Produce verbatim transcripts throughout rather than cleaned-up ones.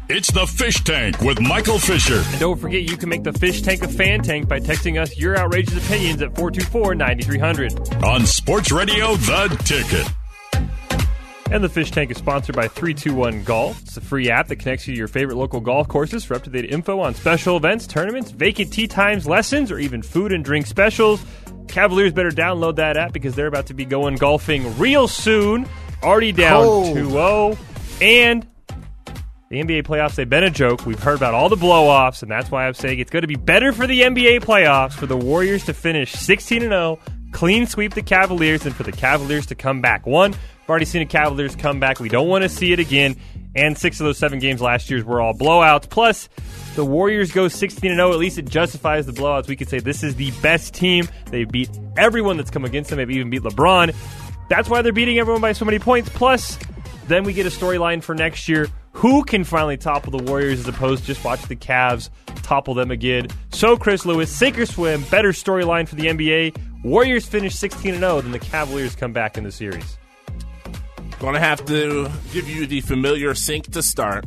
It's the Fish Tank with Michael Fisher. And don't forget, you can make the Fish Tank a fan tank by texting us your outrageous opinions at four two four, nine three zero zero. On Sports Radio, The Ticket. And the Fish Tank is sponsored by three two one Golf. It's a free app that connects you to your favorite local golf courses for up-to-date info on special events, tournaments, vacant tee times, lessons, or even food and drink specials. Cavaliers better download that app because they're about to be going golfing real soon. Already down Cold. two oh. And the N B A playoffs, they've been a joke. We've heard about all the blow-offs, and that's why I'm saying it's going to be better for the N B A playoffs for the Warriors to finish sixteen and oh, clean sweep the Cavaliers, and for the Cavaliers to come back. One, we've already seen the Cavaliers come back. We don't want to see it again. And six of those seven games last year were all blowouts. Plus, the Warriors go sixteen and oh. At least it justifies the blowouts. We could say this is the best team. They've beat everyone that's come against them. They've even beat LeBron. That's why they're beating everyone by so many points. Plus, then we get a storyline for next year. Who can finally topple the Warriors as opposed to just watch the Cavs topple them again? So, Chris Lewis, sink or swim, better storyline for the N B A. Warriors finish sixteen and oh, then the Cavaliers come back in the series. Going to have to give you the familiar sink to start.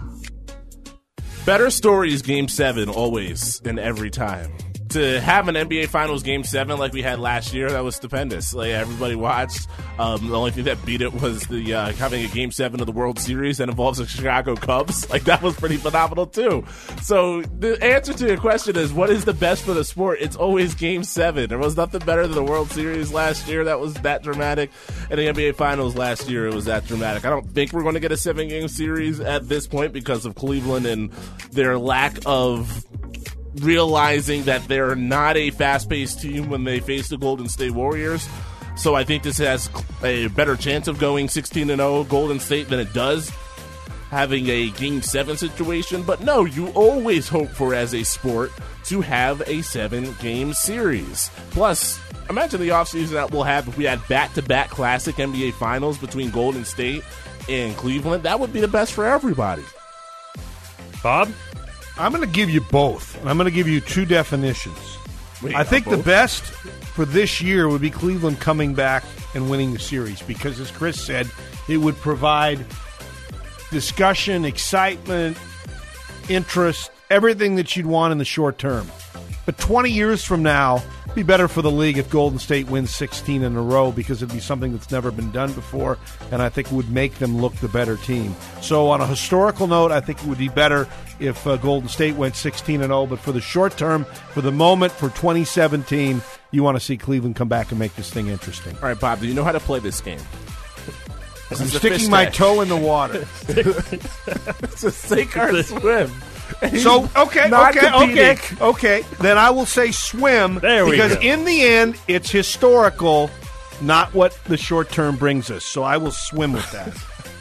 Better stories, Game seven, always and every time. To have an N B A Finals Game seven like we had last year, that was stupendous. Like, everybody watched. Um, the only thing that beat it was the uh, having a Game seven of the World Series that involves the Chicago Cubs. Like, that was pretty phenomenal, too. So the answer to your question is, what is the best for the sport? It's always Game seven. There was nothing better than the World Series last year that was that dramatic. And the N B A Finals last year, it was that dramatic. I don't think we're going to get a seven-game series at this point because of Cleveland and their lack of realizing that they're not a fast-paced team when they face the Golden State Warriors. So I think this has a better chance of going sixteen and oh Golden State than it does having a Game seven situation. But no, you always hope for, as a sport, to have a seven-game series. Plus, imagine the offseason that we'll have if we had back-to-back classic N B A Finals between Golden State and Cleveland. That would be the best for everybody. Bob? I'm going to give you both, and I'm going to give you two definitions. Wait, I think both? the best for this year would be Cleveland coming back and winning the series because, as Chris said, it would provide discussion, excitement, interest, everything that you'd want in the short term. But twenty years from now, it'd be better for the league if Golden State wins sixteen in a row because it'd be something that's never been done before, and I think it would make them look the better team. So on a historical note, I think it would be better if uh, Golden State went sixteen and oh, but for the short term, for the moment, for twenty seventeen, you want to see Cleveland come back and make this thing interesting. All right, Bob, do you know how to play this game? This I'm is the sticking fish my tank. toe in the water. It's a sink or swim. So, okay, Not okay, okay, competing. okay. Then I will say swim There we because go. in the end, it's historical, not what the short term brings us. So I will swim with that.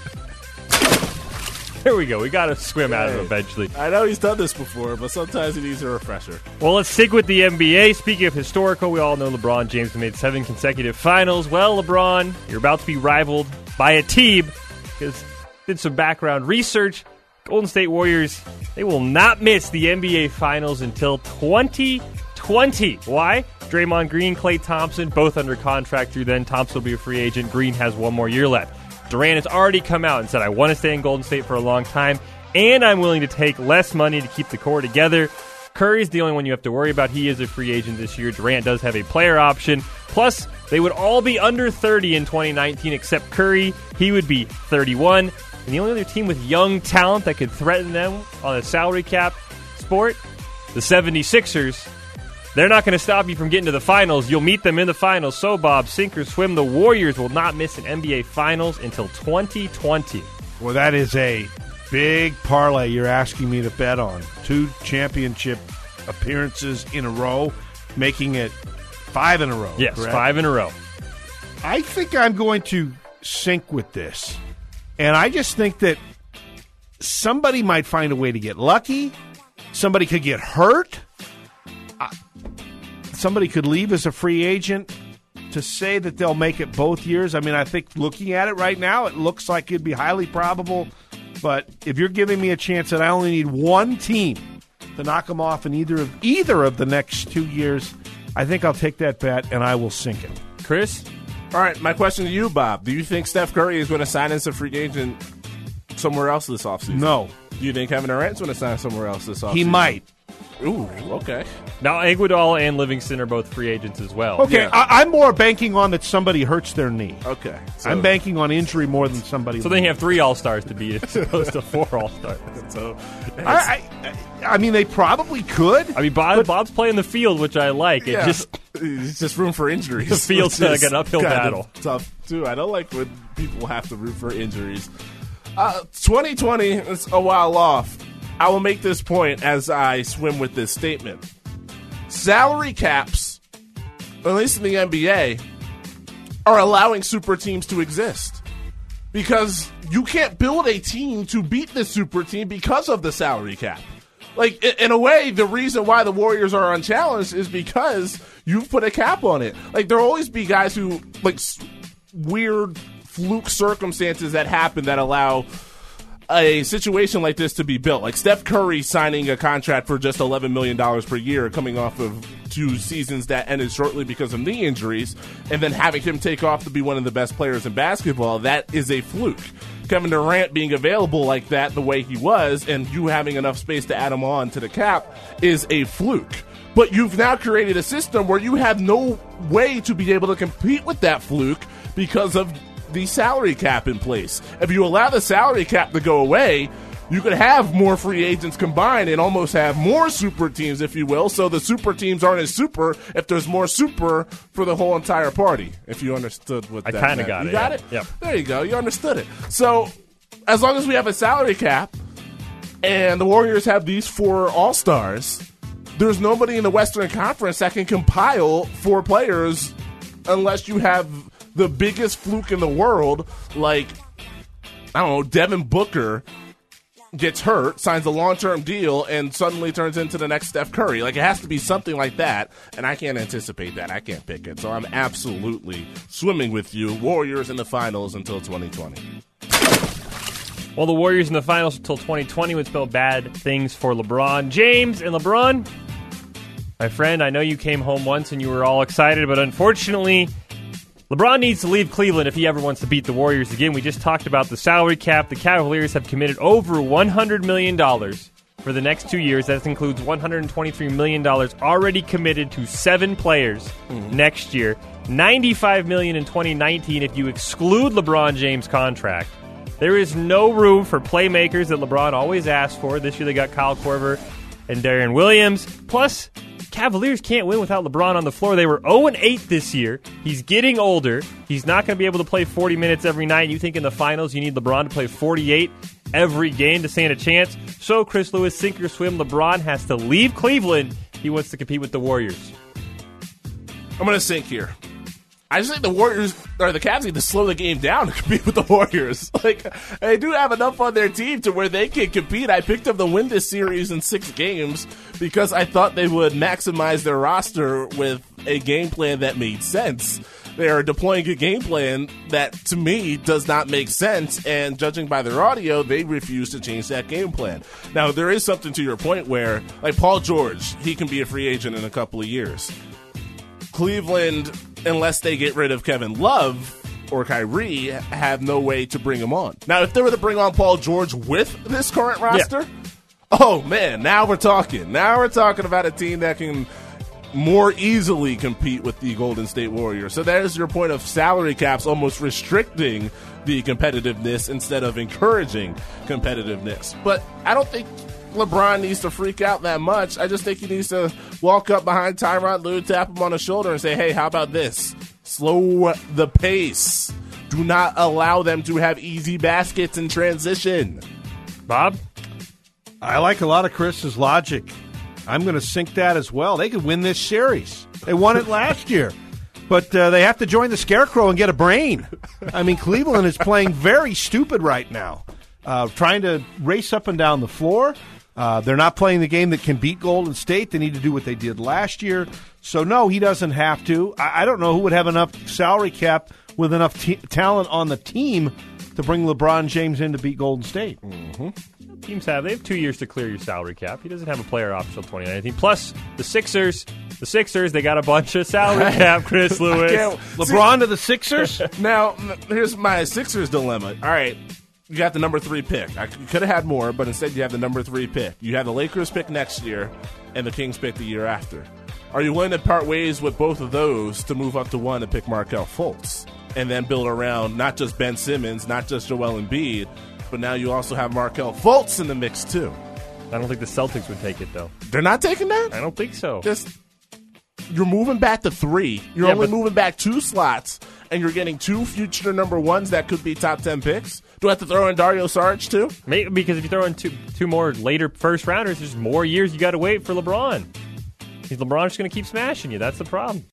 There we go. We got to swim out of it eventually. I know he's done this before, but sometimes he needs a refresher. Well, let's stick with the N B A. Speaking of historical, we all know LeBron James has made seven consecutive finals. Well, LeBron, you're about to be rivaled by a team because did some background research. Golden State Warriors, they will not miss the N B A Finals until twenty twenty. Why? Draymond Green, Klay Thompson, both under contract through then. Thompson will be a free agent. Green has one more year left. Durant has already come out and said, I want to stay in Golden State for a long time, and I'm willing to take less money to keep the core together. Curry's the only one you have to worry about. He is a free agent this year. Durant does have a player option. Plus, they would all be under thirty in twenty nineteen except Curry. He would be thirty-one. And the only other team with young talent that could threaten them on a salary cap sport, the seventy-sixers. They're not going to stop you from getting to the finals. You'll meet them in the finals. So, Bob, sink or swim, the Warriors will not miss an N B A Finals until twenty twenty. Well, that is a big parlay you're asking me to bet on. Two championship appearances in a row, making it five in a row. Yes, correct? five in a row. I think I'm going to sync with this. And I just think that somebody might find a way to get lucky. Somebody could get hurt. Uh, somebody could leave as a free agent. To say that they'll make it both years, I mean, I think looking at it right now, it looks like it'd be highly probable. But if you're giving me a chance that I only need one team to knock them off in either of either of the next two years, I think I'll take that bet and I will sink it. Chris? All right, my question to you, Bob. Do you think Steph Curry is going to sign as a free agent somewhere else this offseason? No. Do you think Kevin Durant's going to sign somewhere else this offseason? He might. Ooh, okay. Now, Iguodala and Livingston are both free agents as well. Okay, Yeah. I, I'm more banking on that somebody hurts their knee. Okay. So, I'm banking on injury more than somebody. So then you have three All-Stars to beat as opposed to four All-Stars. So, I, I, I mean, they probably could. I mean, Bob, Bob's playing the field, which I like. It yeah, just it's just room for injuries. The field's which like is an uphill kind of battle. Tough too. I don't like when people have to root for injuries. Uh, twenty twenty is a while off. I will make this point as I swim with this statement. Salary caps, at least in the N B A, are allowing super teams to exist. Because you can't build a team to beat the super team because of the salary cap. Like, in a way, the reason why the Warriors are unchallenged is because you've put a cap on it. Like, there'll always be guys who, like, weird fluke circumstances that happen that allow a situation like this to be built. Like Steph Curry signing a contract for just eleven million dollars per year coming off of two seasons that ended shortly because of knee injuries, and then having him take off to be one of the best players in basketball, that is a fluke. Kevin Durant being available like that the way he was, and you having enough space to add him on to the cap, is a fluke. But you've now created a system where you have no way to be able to compete with that fluke because of the salary cap in place. If you allow the salary cap to go away, you could have more free agents combined and almost have more super teams, if you will. So the super teams aren't as super if there's more super for the whole entire party. If you understood what I that kind meant. of got you it. got yeah. it? Yep. There you go. You understood it. So as long as we have a salary cap and the Warriors have these four all-stars, there's nobody in the Western Conference that can compile four players unless you have the biggest fluke in the world, like, I don't know, Devin Booker gets hurt, signs a long-term deal, and suddenly turns into the next Steph Curry. Like, it has to be something like that, and I can't anticipate that. I can't pick it. So I'm absolutely swimming with you. Warriors in the finals until twenty twenty. Well, the Warriors in the finals until twenty twenty would spell bad things for LeBron James. And LeBron, my friend, I know you came home once and you were all excited, but unfortunately, LeBron needs to leave Cleveland if he ever wants to beat the Warriors again. We just talked about the salary cap. The Cavaliers have committed over one hundred million dollars for the next two years. That includes one hundred twenty-three million dollars already committed to seven players mm-hmm. next year. ninety-five million dollars in twenty nineteen if you exclude LeBron James' contract. There is no room for playmakers that LeBron always asks for. This year they got Kyle Korver and Darian Williams. Plus, Cavaliers can't win without LeBron on the floor. They were oh and eight this year. He's getting older. He's not going to be able to play forty minutes every night. You think in the finals you need LeBron to play forty-eight every game to stand a chance? So, Chris Lewis, sink or swim, LeBron has to leave Cleveland. He wants to compete with the Warriors. I'm going to sink here. I just think the Warriors, or the Cavs, need to slow the game down to compete with the Warriors. Like, they do have enough on their team to where they can compete. I picked them to win this series in six games because I thought they would maximize their roster with a game plan that made sense. They are deploying a game plan that, to me, does not make sense, and judging by their audio, they refuse to change that game plan. Now, there is something to your point where, like Paul George, he can be a free agent in a couple of years. Cleveland, unless they get rid of Kevin Love or Kyrie, have no way to bring him on. Now, if they were to bring on Paul George with this current roster, yeah. oh, man, now we're talking. Now we're talking about a team that can more easily compete with the Golden State Warriors. So there's your point of salary caps almost restricting the competitiveness instead of encouraging competitiveness. But I don't think LeBron needs to freak out that much. I just think he needs to walk up behind Tyronn Lue, tap him on the shoulder, and say, hey, how about this? Slow the pace. Do not allow them to have easy baskets in transition. Bob? I like a lot of Chris's logic. I'm going to sink that as well. They could win this series. They won it last year. But uh, they have to join the Scarecrow and get a brain. I mean, Cleveland is playing very stupid right now, uh, trying to race up and down the floor. Uh, they're not playing the game that can beat Golden State. They need to do what they did last year. So, no, he doesn't have to. I, I don't know who would have enough salary cap with enough t- talent on the team to bring LeBron James in to beat Golden State. Mm-hmm. Teams have. They have two years to clear your salary cap. He doesn't have a player option until twenty nineteen. Plus, the Sixers, the Sixers, they got a bunch of salary cap, Chris Lewis. LeBron to the Sixers? Now, here's my Sixers dilemma. All right. you got the number three pick. I could have had more, but instead you have the number three pick. You have the Lakers pick next year and the Kings pick the year after. Are you willing to part ways with both of those to move up to one and pick Markelle Fultz and then build around not just Ben Simmons, not just Joel Embiid, but now you also have Markelle Fultz in the mix too? I don't think the Celtics would take it, though. They're not taking that? I don't think so. Just you're moving back to three. You're Yeah, only but- moving back two slots, and you're getting two future number ones that could be top ten picks. Do I have to throw in Dario Saric too? Maybe because if you throw in two two more later first rounders, there's more years you got to wait for LeBron. Because LeBron's going to keep smashing you. That's the problem.